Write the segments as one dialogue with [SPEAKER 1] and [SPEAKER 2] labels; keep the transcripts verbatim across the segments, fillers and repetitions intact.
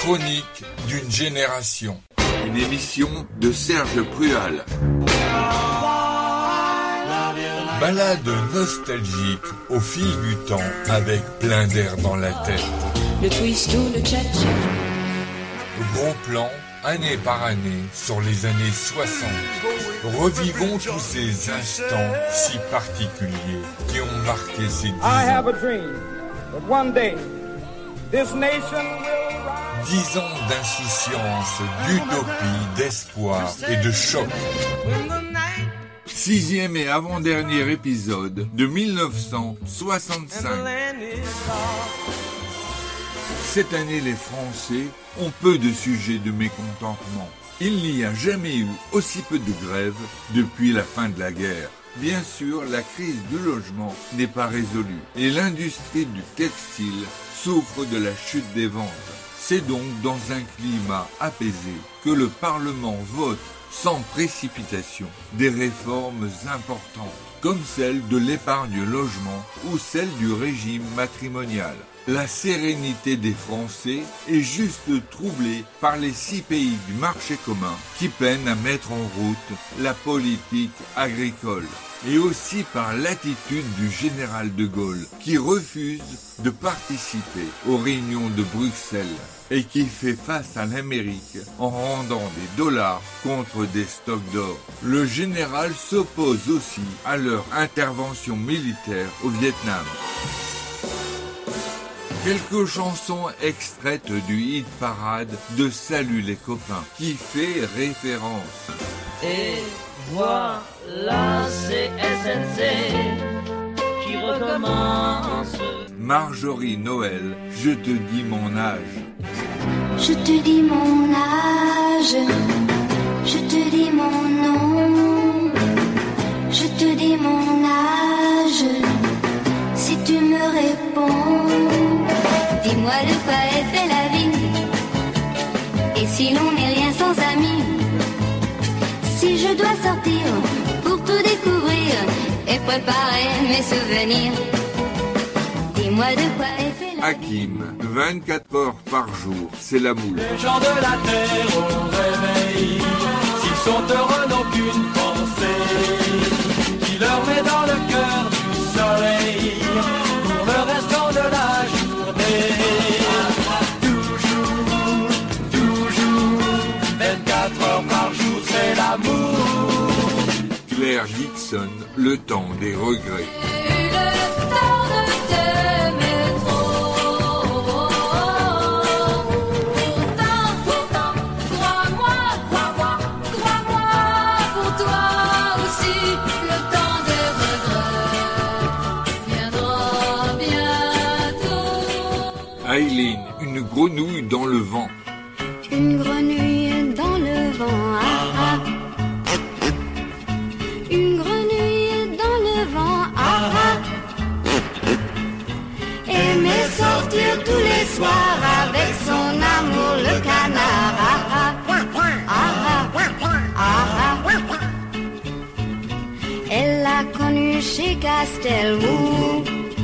[SPEAKER 1] chronique d'une génération.
[SPEAKER 2] Une émission de Serge Prual.
[SPEAKER 1] Balade nostalgique au fil du temps avec plein d'air dans la tête.
[SPEAKER 3] Le twist ou le tcha-tcha.
[SPEAKER 1] Gros plan, année par année, sur les années soixante. Revivons tous ces instants si particuliers qui ont marqué ces dix
[SPEAKER 4] I have
[SPEAKER 1] ans.
[SPEAKER 4] a dream that one day this nation will rise.
[SPEAKER 1] Dix ans d'insouciance, d'utopie, d'espoir et de choc.
[SPEAKER 2] Sixième et avant-dernier épisode de mille neuf cent soixante-cinq. Cette année, les Français ont peu de sujets de mécontentement. Il n'y a jamais eu aussi peu de grèves depuis la fin de la guerre. Bien sûr, la crise du logement n'est pas résolue et l'industrie du textile souffre de la chute des ventes. C'est donc dans un climat apaisé que le Parlement vote sans précipitation des réformes importantes, comme celle de l'épargne logement ou celle du régime matrimonial. La sérénité des Français est juste troublée par les six pays du marché commun qui peinent à mettre en route la politique agricole. Et aussi par l'attitude du général de Gaulle qui refuse de participer aux réunions de Bruxelles et qui fait face à l'Amérique en rendant des dollars contre des stocks d'or. Le général s'oppose aussi à leur intervention militaire au Vietnam. Quelques chansons extraites du hit parade de Salut les copains qui fait référence.
[SPEAKER 5] Et voilà, c'est S N C qui recommence.
[SPEAKER 2] Marjorie Noël, je te dis mon âge.
[SPEAKER 6] Je te dis mon âge, je te dis mon nom, je te dis mon âge, si tu me réponds, dis-moi de quoi est fait la vie, et si l'on n'est rien sans amis, si je dois sortir pour tout découvrir et préparer mes souvenirs, dis-moi de quoi est fait la vie.
[SPEAKER 2] Hakim, vingt-quatre heures par jour, c'est la moule.
[SPEAKER 7] Les gens de la terre au réveil, s'ils sont heureux n'ont qu'une pensée, qui leur met dans le cœur du soleil, pour le restant de la journée. Toujours, toujours, vingt-quatre heures par jour, c'est l'amour.
[SPEAKER 2] Claire Dixon, le temps des regrets. Aileen, une grenouille dans le vent.
[SPEAKER 6] Une grenouille dans le vent, ah ah. Une grenouille dans le vent, ah ah. Aimait sortir tous les soirs avec son amour le canard, ah ah. Ah ah, ah ah. Elle l'a connu chez Castelroux.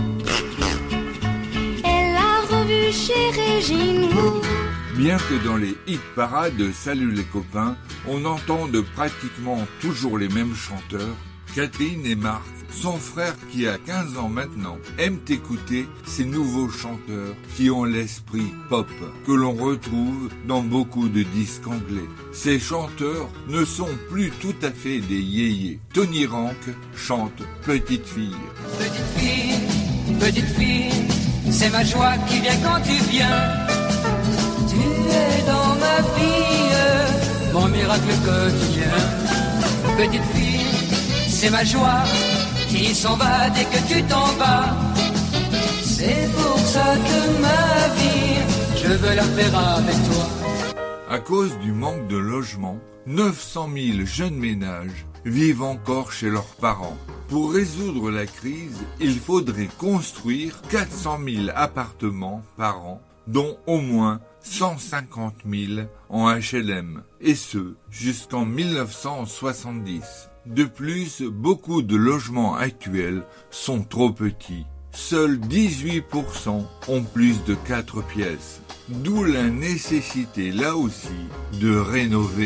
[SPEAKER 6] Chez Régine Roux.
[SPEAKER 2] Bien que dans les hit parades de Salut les copains, on entende pratiquement toujours les mêmes chanteurs, Catherine et Marc, son frère qui a quinze ans maintenant, aiment écouter ces nouveaux chanteurs qui ont l'esprit pop, que l'on retrouve dans beaucoup de disques anglais. Ces chanteurs ne sont plus tout à fait des yéyés. Tony Rank chante Petite fille.
[SPEAKER 8] Petite fille, petite fille, c'est ma joie qui vient quand tu viens. Tu es dans ma vie, mon miracle quotidien. Petite fille, c'est ma joie qui s'en va dès que tu t'en vas. C'est pour ça que ma vie, je veux la faire avec toi.
[SPEAKER 2] À cause du manque de logement, neuf cent mille jeunes ménages vivent encore chez leurs parents. Pour résoudre la crise, il faudrait construire quatre cent mille appartements par an, dont au moins cent cinquante mille en H L M, et ce, jusqu'en mille neuf cent soixante-dix. De plus, beaucoup de logements actuels sont trop petits. Seuls dix-huit pour cent ont plus de quatre pièces. d'où la nécessité là aussi de rénover.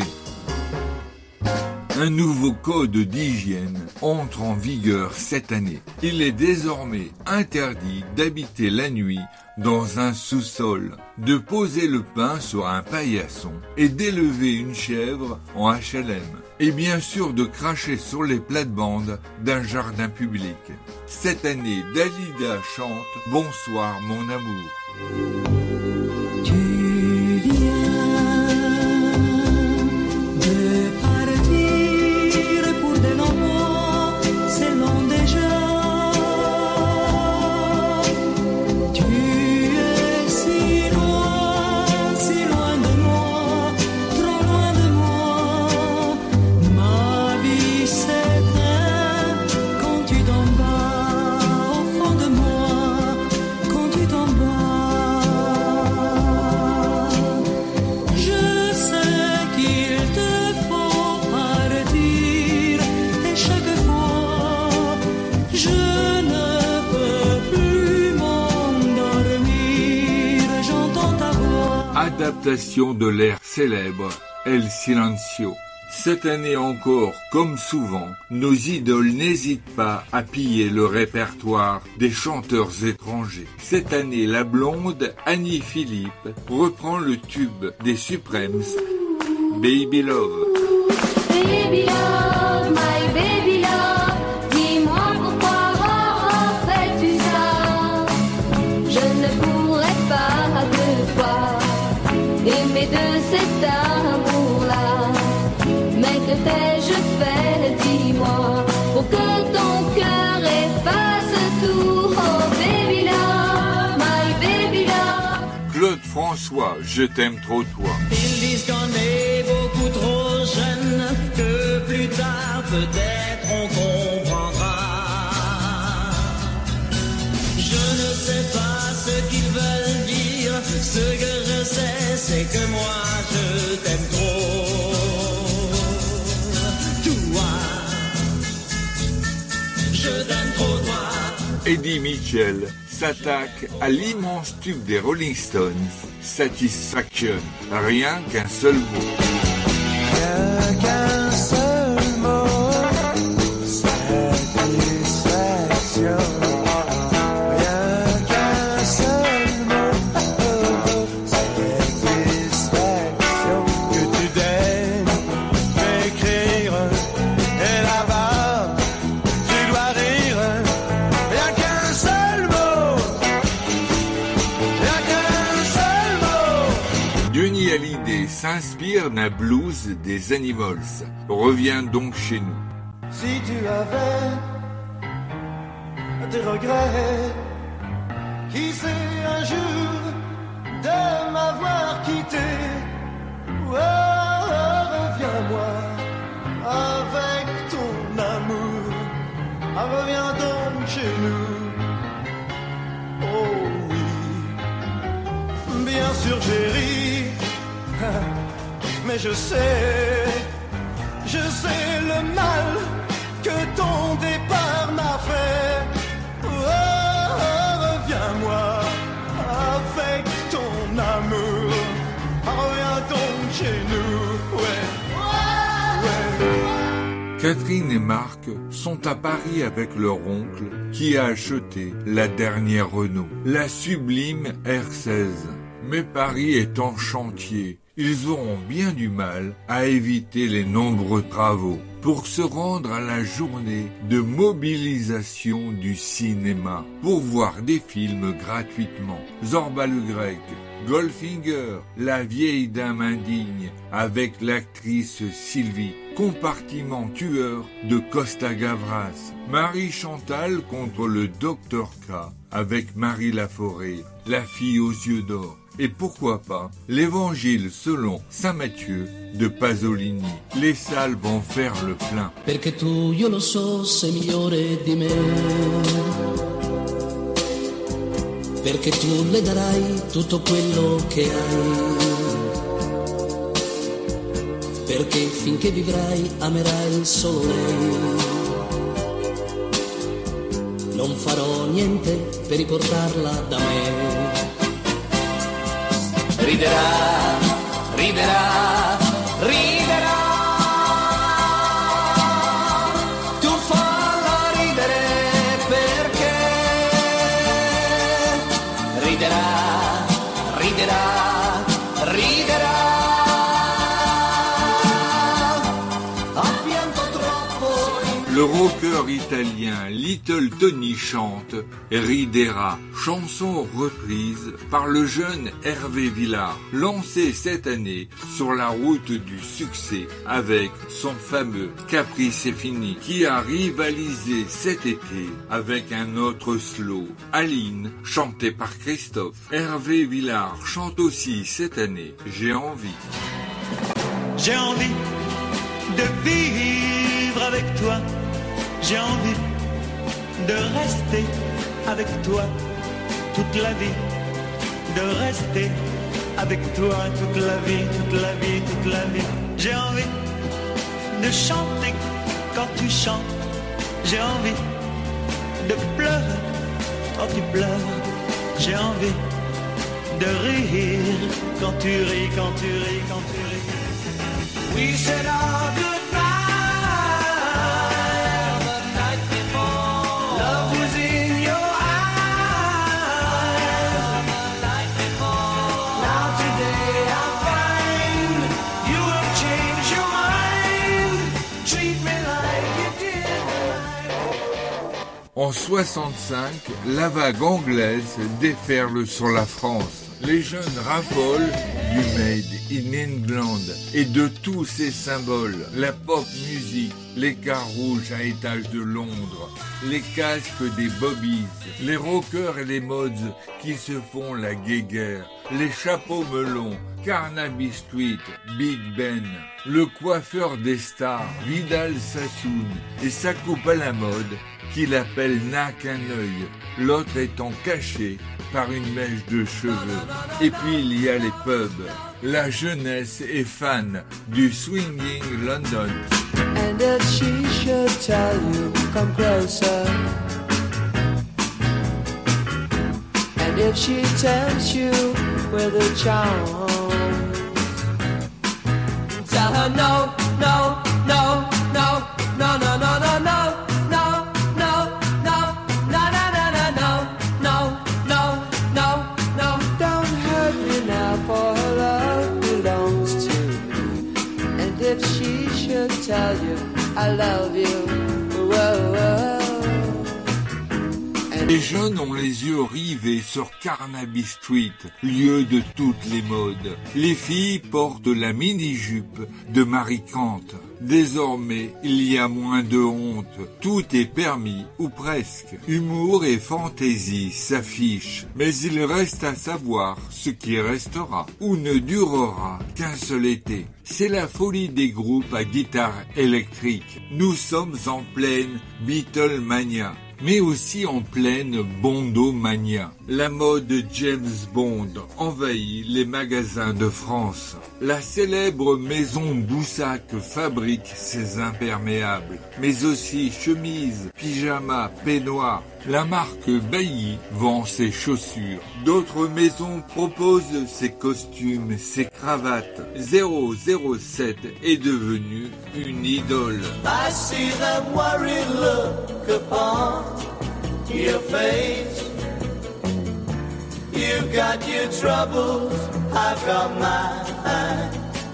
[SPEAKER 2] Un nouveau code d'hygiène entre en vigueur cette année. Il est désormais interdit d'habiter la nuit dans un sous-sol, de poser le pain sur un paillasson et d'élever une chèvre en H L M. Et bien sûr de cracher sur les plates-bandes d'un jardin public. Cette année, Dalida chante « Bonsoir mon amour ». Adaptation de l'air célèbre El Silencio. Cette année encore, comme souvent, nos idoles n'hésitent pas à piller le répertoire des chanteurs étrangers. Cette année, la blonde Annie Philippe reprend le tube des Supremes, Baby Love.
[SPEAKER 6] Baby love, my baby love, dis-moi pourquoi fais-tu ça? Je ne pourrais pas deux fois aimer de cet amour-là. Mais que t'ai-je fait, dis-moi, pour que ton cœur efface tout? Oh baby love, my baby love.
[SPEAKER 2] Claude François, je t'aime trop toi.
[SPEAKER 5] Ils disent qu'on est beaucoup trop jeune, que plus tard peut-être on comprendra. Je ne sais pas ce qu'ils veulent dire, ce que je sais c'est que moi je t'aime trop. Toi, je t'aime trop toi.
[SPEAKER 2] Eddie Mitchell s'attaque à l'immense tube des Rolling Stones, Satisfaction, rien qu'un seul mot.
[SPEAKER 9] Rien qu'un seul mot, satisfaction. Rien qu'un seul mot, satisfaction. Que tu daignes m'écrire, et là-bas, tu dois rire. Rien qu'un seul mot, rien qu'un seul mot.
[SPEAKER 2] Johnny Hallyday s'inspire d'un blues des Animals. Reviens donc chez nous.
[SPEAKER 9] Si tu avais des regrets, qui sait un jour de m'avoir quitté, oh, oh, reviens-moi avec ton amour, ah, reviens donc chez nous. Oh oui, bien sûr j'ai ri, mais je sais, je sais le mal que ton départ m'a fait. Oh, oh, reviens-moi avec ton amour, reviens donc chez nous, ouais, ouais.
[SPEAKER 2] Catherine et Marc sont à Paris avec leur oncle qui a acheté la dernière Renault, la sublime R seize. Mais Paris est en chantier. Ils auront bien du mal à éviter les nombreux travaux pour se rendre à la journée de mobilisation du cinéma pour voir des films gratuitement. Zorba le Grec, Goldfinger, La vieille dame indigne avec l'actrice Sylvie, Compartiment tueur de Costa Gavras, Marie Chantal contre le docteur K avec Marie Laforêt, La fille aux yeux d'or. Et pourquoi pas l'Évangile selon Saint Matthieu de Pasolini. Les salles vont faire le plein.
[SPEAKER 10] Perché tu, io lo so, sei migliore di me. Perché tu le darai tutto quello che hai. Perché finché vivrai amerai solo lei. Non farò niente per riportarla da me.
[SPEAKER 8] riderà, riderà, riderà. Tu falla ridere perché riderà, riderà, riderà.
[SPEAKER 2] Le rocker italien Little Tony chante Ridera, chanson reprise par le jeune Hervé Villard, lancé cette année sur la route du succès avec son fameux Capri c'est fini, qui a rivalisé cet été avec un autre slow, Aline, chanté par Christophe. Hervé Villard chante aussi cette année J'ai envie.
[SPEAKER 11] J'ai envie de vivre avec toi. J'ai envie de rester avec toi toute la vie, de rester avec toi toute la vie, toute la vie, toute la vie. J'ai envie de chanter quand tu chantes, j'ai envie de pleurer quand tu pleures, j'ai envie de rire quand tu ris, quand tu ris, quand tu ris. We said our goodbye.
[SPEAKER 2] En soixante-cinq, la vague anglaise déferle sur la France. Les jeunes raffolent du Made in England et de tous ses symboles. La pop music, les cars rouges à étage de Londres, les casques des bobbies, les rockers et les mods qui se font la guéguerre, les chapeaux melons, Carnaby Street, Big Ben, le coiffeur des stars, Vidal Sassoon et sa coupe à la mode qu'il appelle n'a qu'un œil, l'autre étant caché par une mèche de cheveux. Et puis il y a les pubs. La jeunesse est fan du swinging London.
[SPEAKER 12] And if she should tell you, come closer. And if she tempts you with a charm, tell her no, no, no, no, no, no, no, no, no. If she should tell you I love you, whoa, whoa.
[SPEAKER 2] Les jeunes ont les yeux rivés sur Carnaby Street, lieu de toutes les modes. Les filles portent la mini-jupe de Marie Kant. Désormais, il y a moins de honte. Tout est permis, ou presque. Humour et fantaisie s'affichent. Mais il reste à savoir ce qui restera ou ne durera qu'un seul été. C'est la folie des groupes à guitare électrique. Nous sommes en pleine Beatlemania, mais aussi en pleine Bondomania. La mode James Bond envahit les magasins de France. La célèbre maison Boussac fabrique ses imperméables, mais aussi chemises, pyjamas, peignoirs. La marque Bailly vend ses chaussures. D'autres maisons proposent ses costumes, ses cravates. zéro zéro sept est devenu une idole.
[SPEAKER 5] I see that worried look upon your face. You've got your troubles, I've got mine.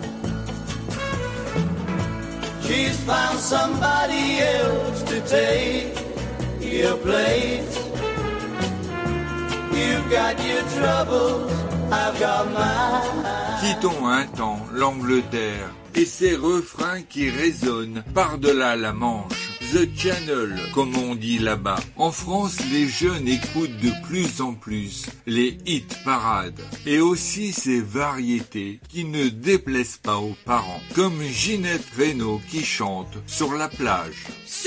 [SPEAKER 5] She's found somebody else to take your place. You've got your troubles, I've got mine.
[SPEAKER 2] Quittons un temps l'Angleterre et ses refrains qui résonnent par-delà la Manche. The Channel, comme on dit là-bas. En France, les jeunes écoutent de plus en plus les hit parades et aussi ces variétés qui ne déplaisent pas aux parents, comme Ginette Renaud qui chante sur la plage.
[SPEAKER 8] Sur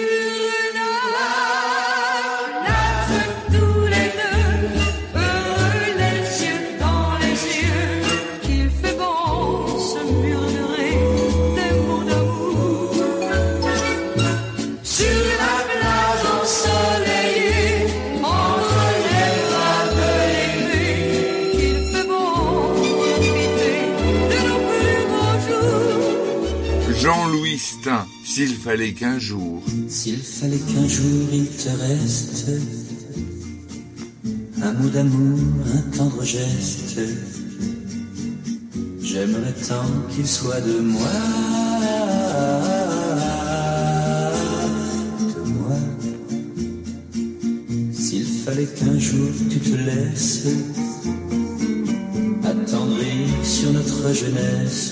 [SPEAKER 8] la plage, tous les deux, heureux les yeux dans les yeux, qu'il fait bon se murmurer des mots d'amour. Sur la plage ensoleillée, entre les bras de l'aiguille, qu'il fait bon
[SPEAKER 2] Tristan, s'il fallait qu'un jour...
[SPEAKER 10] S'il fallait qu'un jour il te reste un mot d'amour, un tendre geste, j'aimerais tant qu'il soit de moi, de moi. S'il fallait qu'un jour tu te laisses attendrir sur notre jeunesse,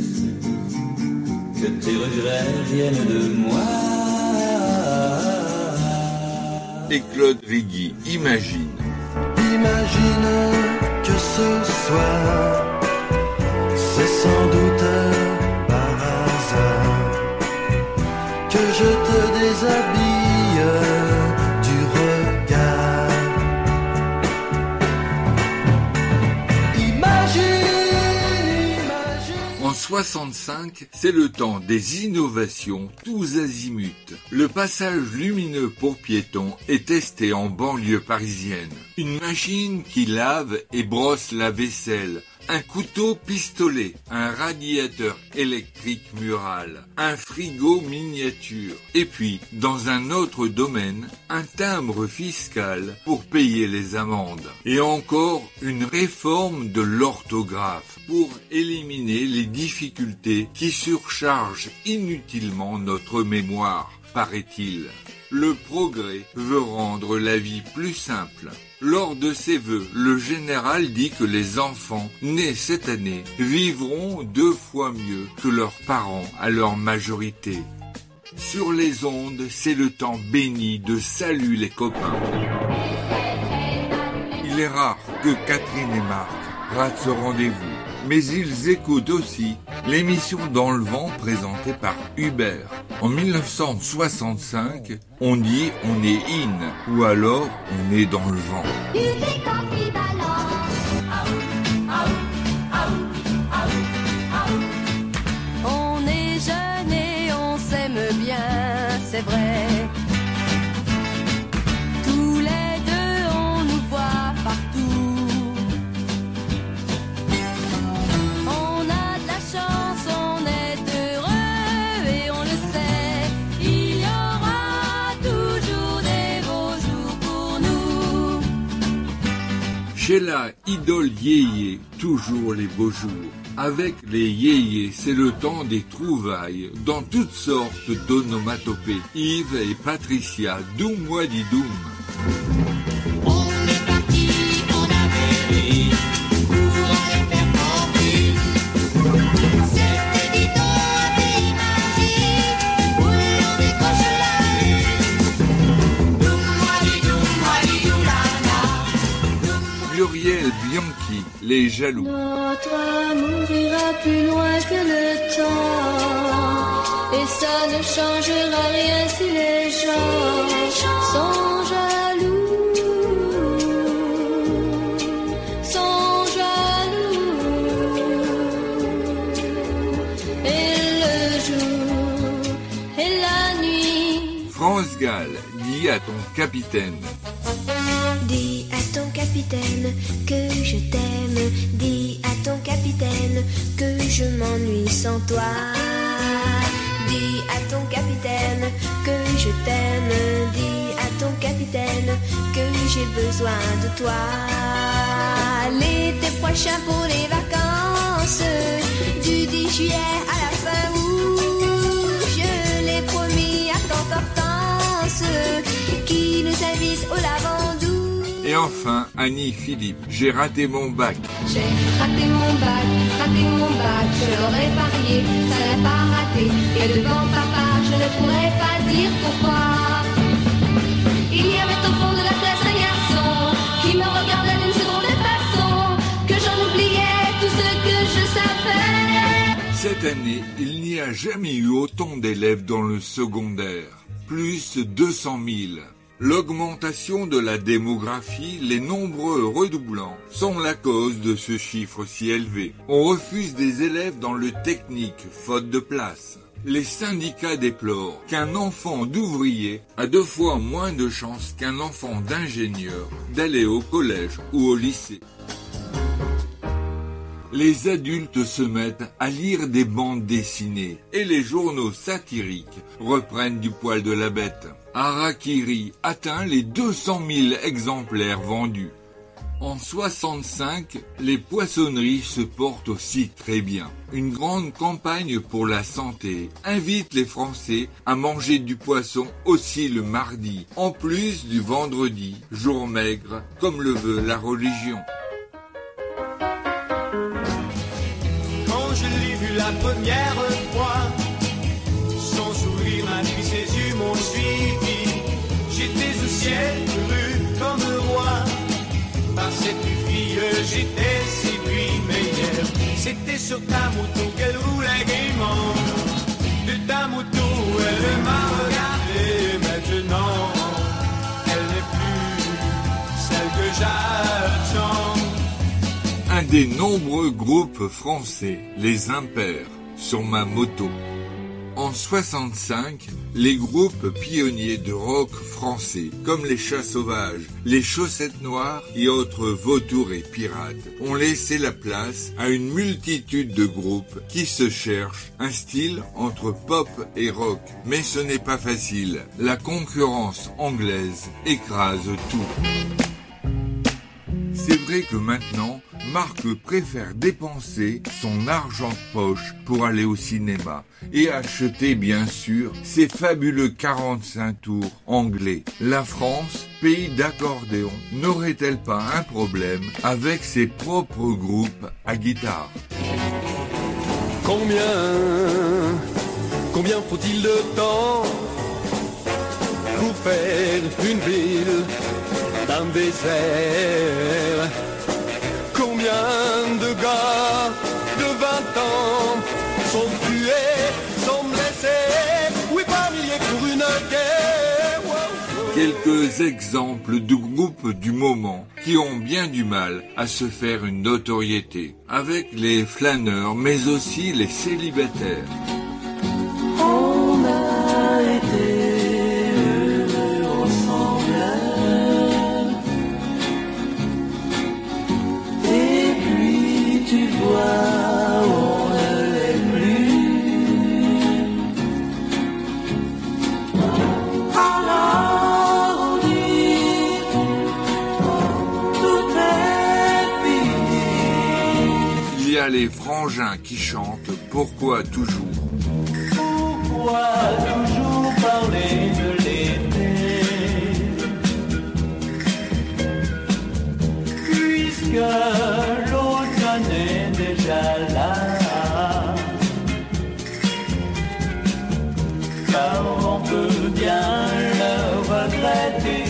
[SPEAKER 10] que tes regrets viennent de moi.
[SPEAKER 2] Et Claude Rigui, imagine.
[SPEAKER 9] Imagine que ce soir, c'est sans doute par hasard que je te déshabille du regard. Imagine, imagine.
[SPEAKER 2] En soixante-cinq, c'est le temps des innovations tous azimuts. Le passage lumineux pour piétons est testé en banlieue parisienne. Une machine qui lave et brosse la vaisselle, un couteau pistolet, un radiateur électrique mural, un frigo miniature, et puis, dans un autre domaine, un timbre fiscal pour payer les amendes. Et encore une réforme de l'orthographe pour éliminer les difficultés qui surchargent inutilement notre mémoire, paraît-il. Le progrès veut rendre la vie plus simple. Lors de ses vœux, le général dit que les enfants nés cette année vivront deux fois mieux que leurs parents à leur majorité. Sur les ondes, c'est le temps béni de salut les copains. Il est rare que Catherine et Marc ratent ce rendez-vous, mais ils écoutent aussi l'émission Dans le vent présentée par Hubert. En mille neuf cent soixante-cinq, on dit on est in, ou alors on est dans le vent.
[SPEAKER 13] On est jeunes et on s'aime bien, c'est vrai. Tous les deux on nous voit partout. On a de la chance, on est heureux et on le sait. Il y aura toujours des beaux jours pour nous.
[SPEAKER 2] Chez la idole yéyé, toujours les beaux jours. Avec les yéyés, c'est le temps des trouvailles dans toutes sortes d'onomatopées. Yves et Patricia, doum wadi doum. Muriel Bianchi, les jaloux.
[SPEAKER 6] Notre amour ira plus loin que le temps, et ça ne changera rien si les gens sont jaloux, sont jaloux. Et le jour et la nuit.
[SPEAKER 2] France Gall, dis à ton capitaine.
[SPEAKER 6] Dis à ton capitaine que je t'aime. Dis à ton capitaine que je m'ennuie sans toi. Dis à ton capitaine que je t'aime. Dis à ton capitaine que j'ai besoin de toi. L'été prochain pour les vacances, du dix juillet à la fin août, je l'ai promis à tante Hortense qui nous invite au lavandou.
[SPEAKER 2] Et enfin, Annie Philippe, j'ai raté mon bac.
[SPEAKER 6] J'ai raté mon bac, raté mon bac, je l'aurais parié, ça n'a pas raté. Et devant papa, je ne pourrais pas dire pourquoi. Il y avait au fond de la classe un garçon qui me regardait d'une seconde façon, que j'en oubliais tout ce que je savais.
[SPEAKER 2] Cette année, il n'y a jamais eu autant d'élèves dans le secondaire. Plus deux cent mille. L'augmentation de la démographie, les nombreux redoublants sont la cause de ce chiffre si élevé. On refuse des élèves dans le technique, faute de place. Les syndicats déplorent qu'un enfant d'ouvrier a deux fois moins de chances qu'un enfant d'ingénieur d'aller au collège ou au lycée. les adultes se mettent à lire des bandes dessinées et les journaux satiriques reprennent du poil de la bête. Harakiri atteint les deux cent mille exemplaires vendus. En soixante-cinq, les poissonneries se portent aussi très bien. Une grande campagne pour la santé invite les Français à manger du poisson aussi le mardi, en plus du vendredi, jour maigre, comme le veut la religion.
[SPEAKER 11] Quand je l'ai vu la première fois, son sourire m'a pris, ses yeux m'ont suivi. J'étais au ciel, heureux comme un roi. Par cette fille, j'étais si puis meilleur. C'était sur ta moto qu'elle roulait gaiement. De ta moto, elle m'a regardé. Maintenant, elle n'est plus celle que j'attends.
[SPEAKER 2] Un des nombreux groupes français, les Impairs, sur ma moto. En soixante-cinq, les groupes pionniers de rock français, comme les Chats Sauvages, les Chaussettes Noires et autres vautours et pirates, ont laissé la place à une multitude de groupes qui se cherchent un style entre pop et rock. Mais ce n'est pas facile. La concurrence anglaise écrase tout. C'est vrai que maintenant, Marc préfère dépenser son argent de poche pour aller au cinéma et acheter bien sûr ses fabuleux quarante-cinq tours anglais. La France, pays d'accordéon, n'aurait-elle pas un problème avec ses propres groupes à guitare?
[SPEAKER 14] Combien, combien faut-il de temps pour faire une ville d'un désert? Combien de gars de vingt ans sont tués, sont blessés, oui par milliers pour une guerre. Wow.
[SPEAKER 2] Quelques exemples de groupes du moment qui ont bien du mal à se faire une notoriété, avec les flâneurs mais aussi les célibataires.
[SPEAKER 9] On a été heureux ensemble. Tu vois, on ne l'est plus. Alors on dit, tout est fini.
[SPEAKER 2] Il y a les frangins qui chantent « Pourquoi toujours ?»
[SPEAKER 9] Pourquoi toujours parler de l'été? Puisque l'automne est déjà là, car on peut bien le regretter.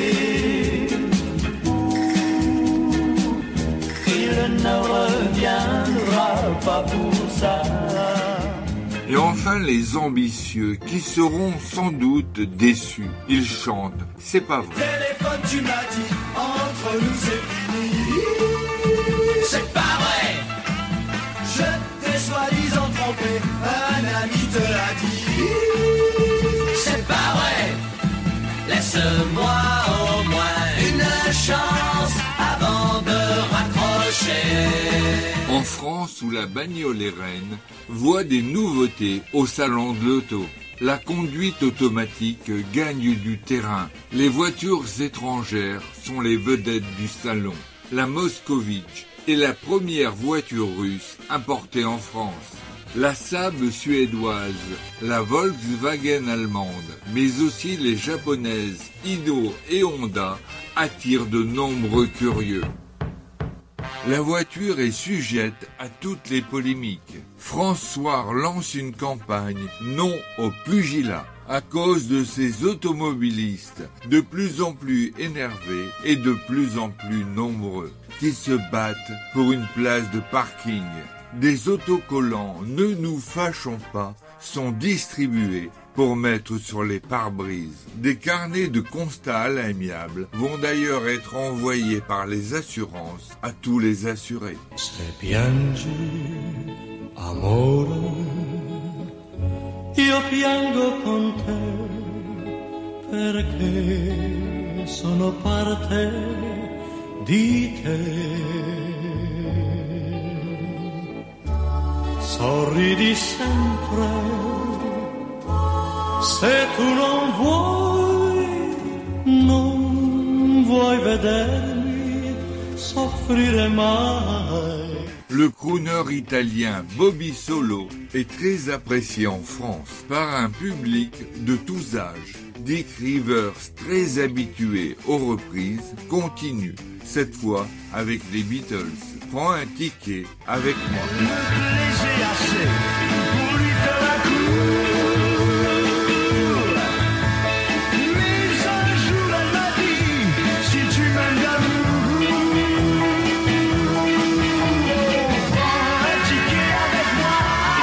[SPEAKER 9] Il ne reviendra pas pour ça.
[SPEAKER 2] Et enfin les ambitieux qui seront sans doute déçus. Ils chantent « C'est pas vrai ».
[SPEAKER 11] Téléphone, tu m'as dit, entre nous c'est fini. C'est pas vrai. Je t'ai soi-disant trompé, un ami te l'a dit. C'est pas vrai. Laisse-moi au moins une chance avant de raccrocher.
[SPEAKER 2] En France, où la bagnole est reine, voit des nouveautés au salon de l'auto. La conduite automatique gagne du terrain. Les voitures étrangères sont les vedettes du salon. La Moscovitch est la première voiture russe importée en France. La Saab suédoise, la Volkswagen allemande, mais aussi les japonaises Hino et Honda attirent de nombreux curieux. La voiture est sujette à toutes les polémiques. François lance une campagne non au pugilat à cause de ces automobilistes de plus en plus énervés et de plus en plus nombreux qui se battent pour une place de parking. Des autocollants « Ne nous fâchons pas » sont distribués pour mettre sur les pare-brises. Des carnets de constats à l'amiable vont d'ailleurs être envoyés par les assurances à tous les assurés.
[SPEAKER 9] Se piangi, amore, io piango con te, perché sono parte di te.
[SPEAKER 11] sorridi sempre, se tu non vuoi, non vuoi vedermi soffrire mai.
[SPEAKER 2] Le crooner italien Bobby Solo est très apprécié en France par un public de tous âges. Dick Rivers, très habitué aux reprises, continue, cette fois avec les Beatles. Prends un ticket avec moi.
[SPEAKER 15] J'ai assez pour lui faire la cour. Mais un jour elle m'a dit, si tu m'aimes d'amour, prends un ticket avec moi.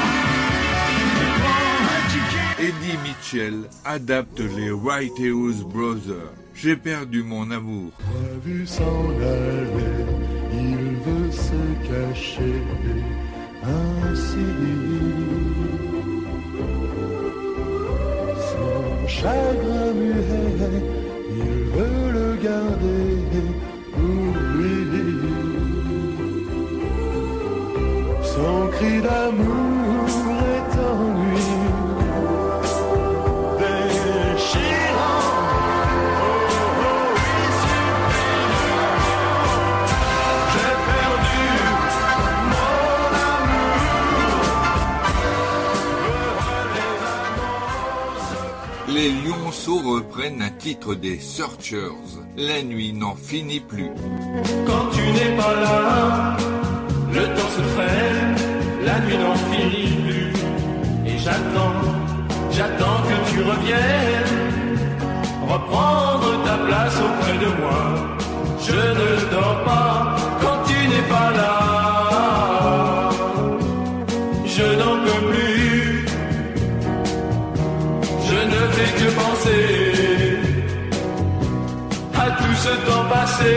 [SPEAKER 15] Prends un ticket.
[SPEAKER 2] Eddie Mitchell adapte les Whitehouse Brothers. J'ai perdu mon amour.
[SPEAKER 16] T'as vu s'en aller, il veut se cacher ainsi. Son chagrin muet, il veut le garder pour lui. Son cri d'amour est ennui.
[SPEAKER 2] Les Lionceaux reprennent un titre des Searchers. La nuit n'en finit plus.
[SPEAKER 11] Quand tu n'es pas là, le temps se traîne, la nuit n'en finit plus. Et j'attends, j'attends que tu reviennes, reprendre ta place auprès de moi. Je ne dors pas quand tu n'es pas là. Je n'en peux plus. Je ne fais que penser à tout ce temps passé,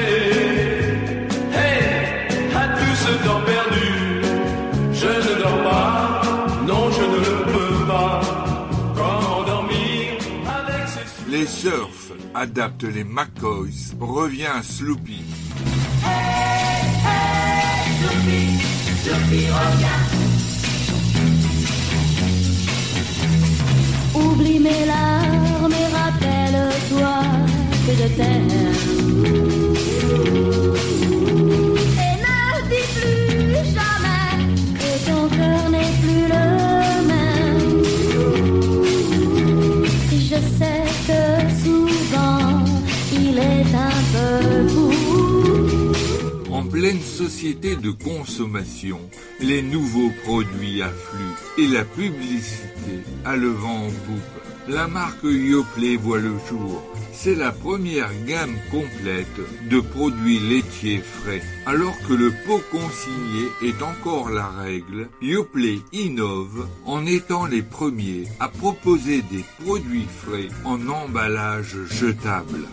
[SPEAKER 11] hey, à tout ce temps perdu. Je ne dors pas, non je ne le peux pas. Comment dormir avec ces...
[SPEAKER 2] Les Surfs adaptent les McCoys. Revient Sloopy.
[SPEAKER 15] Hey, hey, Sloopy, Sloopy revient.
[SPEAKER 6] Oublie mes larmes et rappelle-toi que je t'aime. Et ne dis plus jamais que ton cœur n'est plus le même. Je sais que souvent il est un peu fou.
[SPEAKER 2] En pleine société de consommation, les nouveaux produits affluent et la publicité a le vent en poupe. La marque Yoplait voit le jour. C'est la première gamme complète de produits laitiers frais. Alors que le pot consigné est encore la règle, Yoplait innove en étant les premiers à proposer des produits frais en emballage jetable.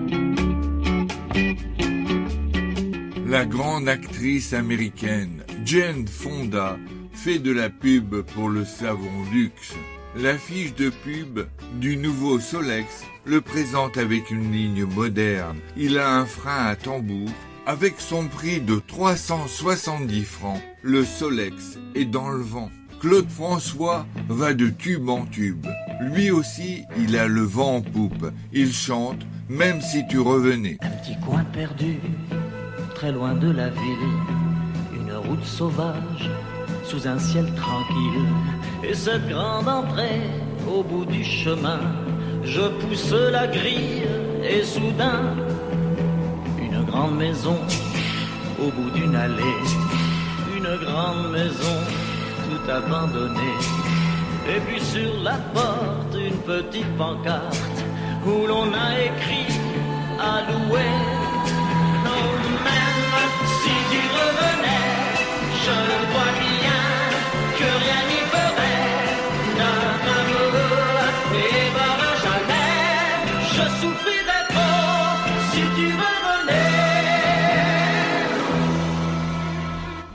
[SPEAKER 2] La grande actrice américaine Jane Fonda fait de la pub pour le savon luxe. L'affiche de pub du nouveau Solex le présente avec une ligne moderne. Il a un frein à tambour. Avec son prix de trois cent soixante-dix francs, le Solex est dans le vent. Claude François va de tube en tube. Lui aussi, il a le vent en poupe. Il chante « Même si tu revenais ».
[SPEAKER 9] Un petit coin perdu, très loin de la ville, une route sauvage, sous un ciel tranquille, et cette grande entrée au bout du chemin. Je pousse la grille et soudain, une grande maison au bout d'une allée, une grande maison tout abandonnée. Et puis sur la porte, une petite pancarte où l'on a écrit à louer. Non, même si tu revenais, je crois bien que rien n'y ferait. Notre amour n'évolera jamais. Je souffrirais trop si tu revenais.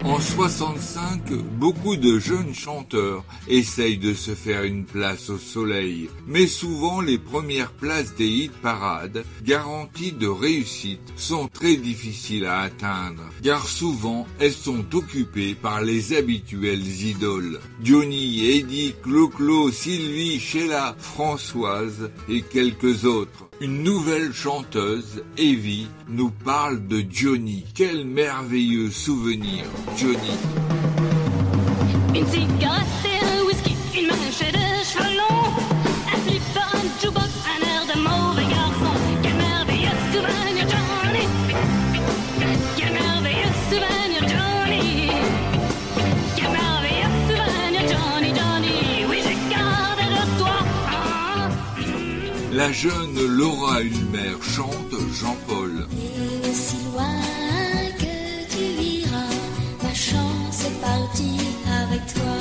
[SPEAKER 2] En soixante-cinq, beaucoup de jeunes chanteurs essayent de se faire une place au soleil, mais souvent les premières places des hit parades, garanties de réussite, sont très difficiles à atteindre, car souvent elles sont occupées par les habituelles idoles. Johnny, Eddie, Clo-Clo, Sylvie, Sheila, Françoise et quelques autres. Une nouvelle chanteuse, Evie, nous parle de Johnny. Quel merveilleux souvenir, Johnny.
[SPEAKER 13] Une cigarette et un whisky, une manche de cheveux longs, un flipper, un jukebox, un air de mauvais garçon. Quel merveilleux souvenir, Johnny. Quel merveilleux souvenir, Johnny. Quel merveilleux souvenir, Johnny, Johnny. Oui, j'ai gardé de toi. Ah.
[SPEAKER 2] La jeune Laura Ulmer chante Jean-Paul.
[SPEAKER 6] Et si loin que tu iras, ma chance est partie avec toi.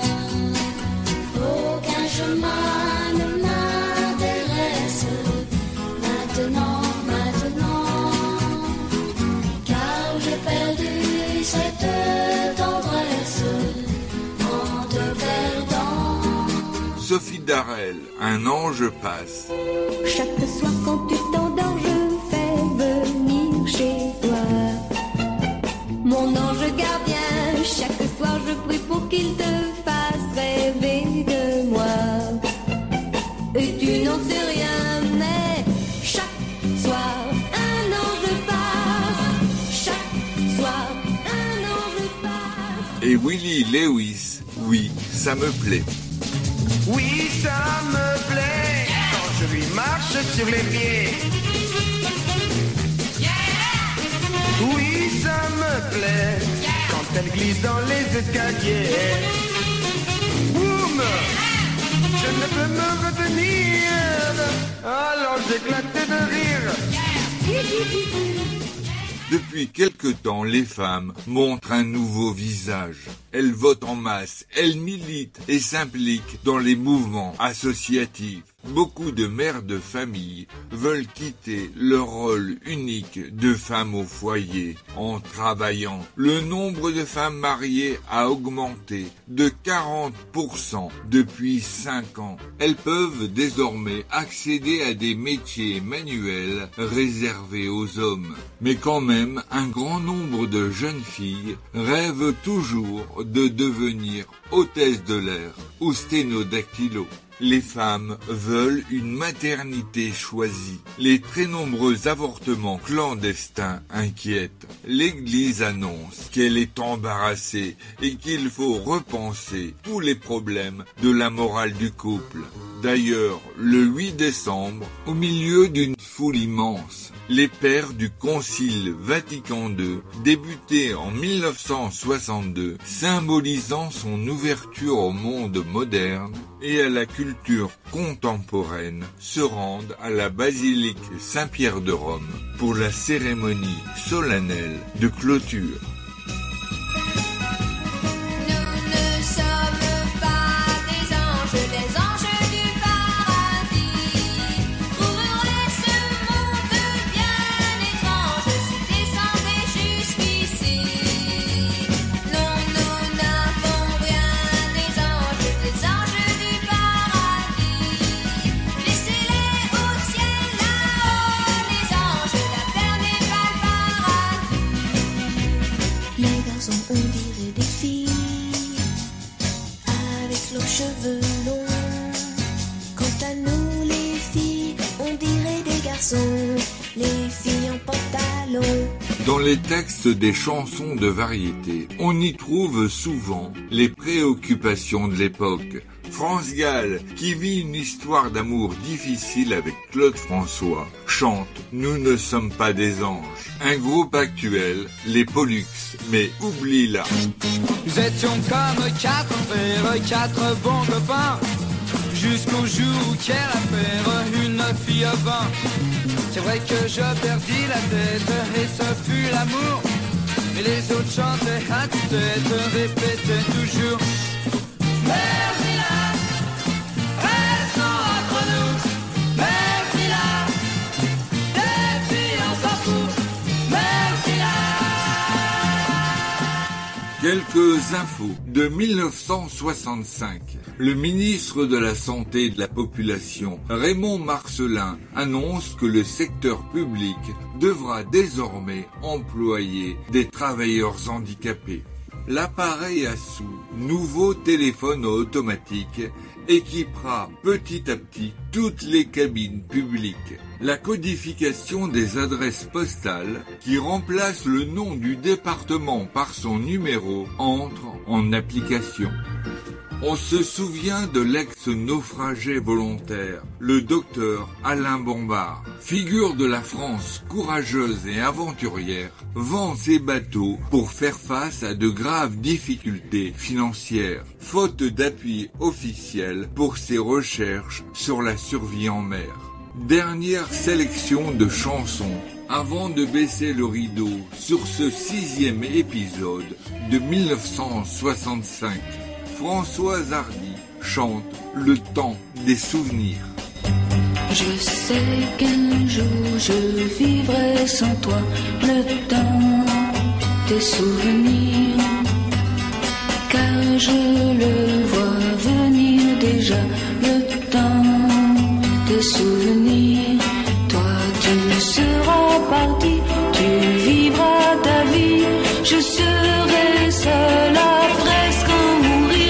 [SPEAKER 6] Aucun chemin ne m'intéresse maintenant, maintenant, car j'ai perdu cette tendresse en te perdant.
[SPEAKER 2] Sophie Darel, un ange passe.
[SPEAKER 6] Chaque soir quand tu t'endors, je fais venir chez toi mon ange gardien. Chaque soir je prie pour qu'il te fasse rêver de moi. Et tu n'en sais rien, mais chaque soir un ange passe. Chaque soir un ange passe.
[SPEAKER 2] Et Willie Lewis, oui, ça me plaît.
[SPEAKER 14] Oui, ça me plaît quand je lui marche sur les pieds. Oui, ça me plaît quand elle glisse dans les escaliers. Boum! Je ne peux me retenir, alors j'éclatais de rire.
[SPEAKER 2] Depuis quelque temps, les femmes montrent un nouveau visage. Elles votent en masse, elles militent et s'impliquent dans les mouvements associatifs. Beaucoup de mères de famille veulent quitter leur rôle unique de femme au foyer en travaillant. Le nombre de femmes mariées a augmenté de quarante pour cent depuis cinq ans. Elles peuvent désormais accéder à des métiers manuels réservés aux hommes. Mais quand même, un grand nombre de jeunes filles rêvent toujours de devenir hôtesse de l'air ou sténodactylo. Les femmes veulent une maternité choisie. Les très nombreux avortements clandestins inquiètent. L'Église annonce qu'elle est embarrassée et qu'il faut repenser tous les problèmes de la morale du couple. D'ailleurs, le huit décembre, au milieu d'une foule immense, les pères du Concile Vatican deux, débuté en mille neuf cent soixante-deux, symbolisant son ouverture au monde moderne et à la culture contemporaine, se rendent à la basilique Saint-Pierre de Rome pour la cérémonie solennelle de clôture.
[SPEAKER 6] On dirait des filles avec leurs cheveux longs. Quant à nous les filles, on dirait des garçons, les filles en pantalon.
[SPEAKER 2] Dans les textes des chansons de variété, on y trouve souvent les préoccupations de l'époque. France Gall, qui vit une histoire d'amour difficile avec Claude François, chante « Nous ne sommes pas des anges ». Un groupe actuel, les Pollux, mais oublie-la.
[SPEAKER 17] Nous étions comme quatre frères, quatre bons copains, jusqu'au jour où quelle affaire, une fille à vingt. C'est vrai que je perdis la tête et ce fut l'amour, mais les autres chantaient à tue-tête, répétaient toujours « Merci là, restons entre nous, merci là, des filles on s'en fout, merci là ».
[SPEAKER 2] Quelques infos. De mille neuf cent soixante-cinq, le ministre de la Santé et de la Population, Raymond Marcellin, annonce que le secteur public devra désormais employer des travailleurs handicapés. L'appareil à sous, nouveau téléphone automatique, équipera petit à petit toutes les cabines publiques. La codification des adresses postales, qui remplace le nom du département par son numéro, entre en application. On se souvient de l'ex-naufragé volontaire, le docteur Alain Bombard. Figure de la France courageuse et aventurière, vend ses bateaux pour faire face à de graves difficultés financières, faute d'appui officiel pour ses recherches sur la survie en mer. Dernière sélection de chansons avant de baisser le rideau sur ce sixième épisode de mille neuf cent soixante-cinq. Françoise Hardy chante Le temps des souvenirs.
[SPEAKER 6] Je sais qu'un jour je vivrai sans toi le temps des souvenirs, car je le vois venir déjà, le temps des souvenirs. Toi tu seras parti, tu vivras ta vie, je serai seule à presque en mourir.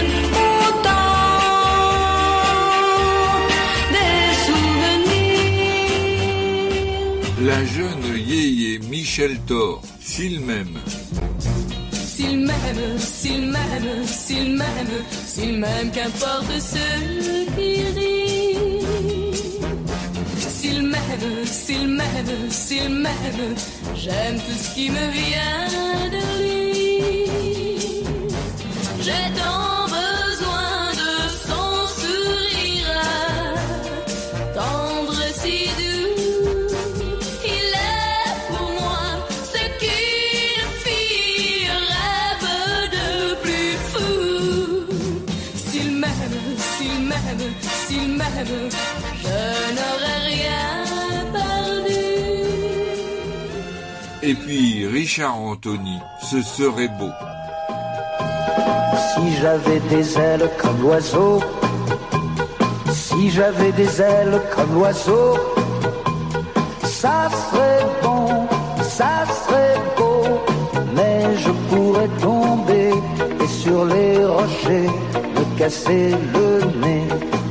[SPEAKER 2] La jeune yéyé Michel Thor, s'il m'aime.
[SPEAKER 13] S'il m'aime, s'il m'aime, s'il m'aime, s'il m'aime, qu'importe ce qui rit. S'il m'aime, s'il m'aime, s'il m'aime, j'aime tout ce qui me vient de lui. J'ai tant besoin de son sourire, tendre si doux. Il est pour moi ce qu'une fille rêve de plus fou. S'il m'aime, s'il m'aime, s'il m'aime, je n'aurais rien perdu.
[SPEAKER 2] Et puis Richard Anthony, ce serait beau.
[SPEAKER 18] Si j'avais des ailes comme l'oiseau, si j'avais des ailes comme l'oiseau, ça serait bon, ça serait beau, mais je pourrais tomber et sur les rochers me casser le nez.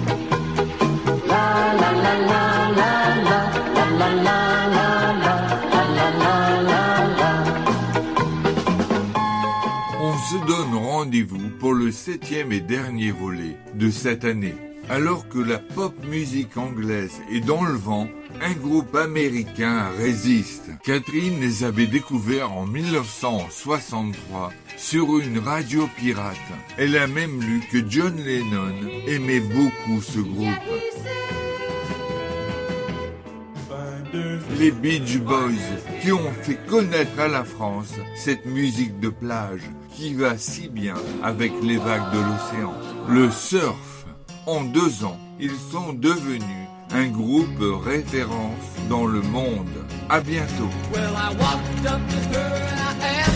[SPEAKER 18] La la la la la la la la la la la la la la.
[SPEAKER 2] On se donne rendez-vous pour le septième et dernier volet de cette année. Alors que la pop musique anglaise est dans le vent, un groupe américain résiste. Catherine les avait découverts en mille neuf cent soixante-trois sur une radio pirate. Elle a même lu que John Lennon aimait beaucoup ce groupe. Les Beach Boys, qui ont fait connaître à la France cette musique de plage qui va si bien avec les vagues de l'océan. Le surf. En deux ans, ils sont devenus un groupe référence dans le monde. À bientôt.
[SPEAKER 5] Well, I walked up to her and I asked